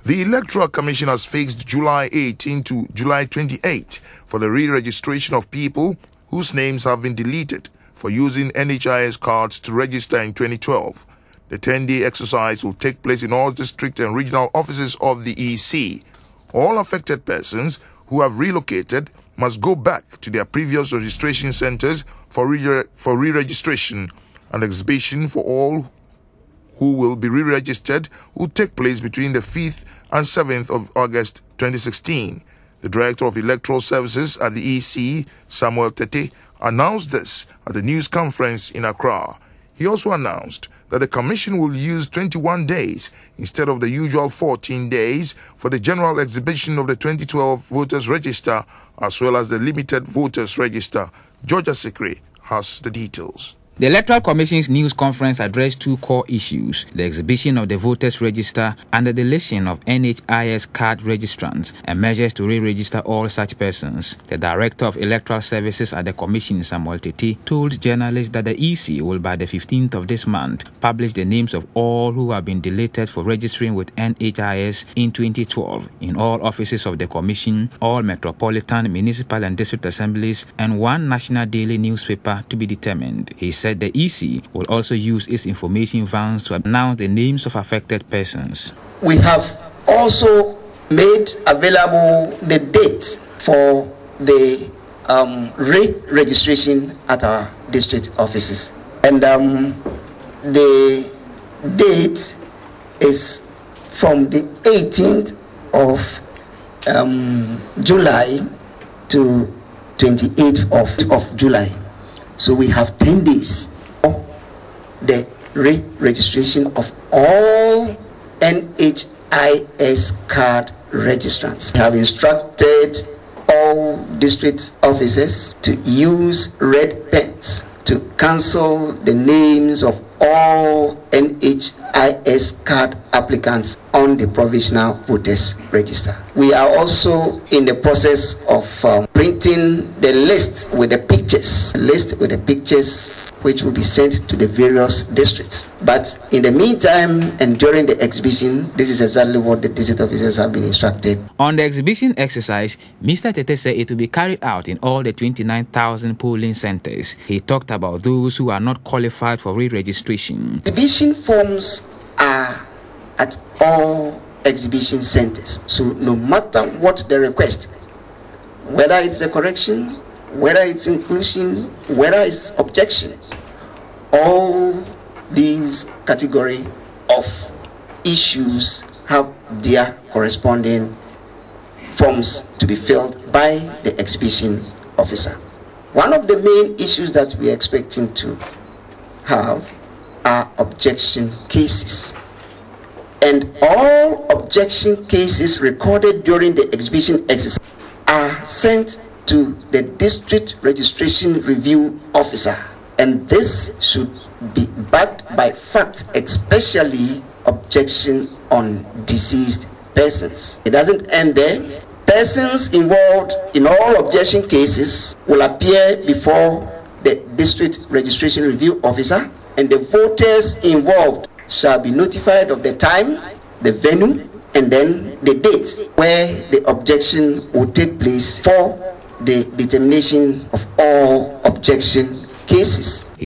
The Electoral Commission has fixed July 18 to July 28 for the re-registration of people whose names have been deleted for using NHIS cards to register in 2012. The 10-day exercise will take place in all district and regional offices of the EC. All affected persons who have relocated must go back to their previous registration centers for re-registration. An exhibition for all who will be re-registered will take place between the 5th and 7th of August 2016. The Director of Electoral Services at the EC, Samuel Tete, announced this at the news conference in Accra. He also announced that the Commission will use 21 days instead of the usual 14 days for the general exhibition of the 2012 Voters Register as well as the limited Voters Register. Georgia Sikri has the details. The Electoral Commission's news conference addressed two core issues: the exhibition of the Voters Register and the deletion of NHIS card registrants, and measures to re-register all such persons. The Director of Electoral Services at the Commission, Samuel Tete, told journalists that the EC will by the 15th of this month publish the names of all who have been deleted for registering with NHIS in 2012 in all offices of the Commission, all metropolitan, municipal and district assemblies, and one national daily newspaper to be determined. He said the EC will also use its information vans to announce the names of affected persons. We have also made available the date for the re-registration at our district offices. And the date is from the 18th of July to 28th of July. So we have 10 days for the re-registration of all NHIS card registrants. We have instructed all district officers to use red pens to cancel the names of all NHIS card applicants on the provisional voters register. We are also in the process of printing the list with the pictures, which will be sent to the various districts. But in the meantime and during the exhibition, this is exactly what the district officers have been instructed. On the exhibition exercise, Mr. Tete said it will be carried out in all the 29,000 polling centers. He talked about those who are not qualified for re-registration. Exhibition forms are at all exhibition centers. So no matter what the request, whether it's a correction, whether it's inclusion, whether it's objection, all these category of issues have their corresponding forms to be filled by the exhibition officer. One of the main issues that we are expecting to have are objection cases. And all objection cases recorded during the exhibition exercise are sent to the district registration review officer, and this should be backed by facts, especially objection on deceased persons. It doesn't end there. Persons involved in all objection cases will appear before the district registration review officer, and the voters involved shall be notified of the time, the venue, and then the date where the objection will take place for the determination of all objection cases.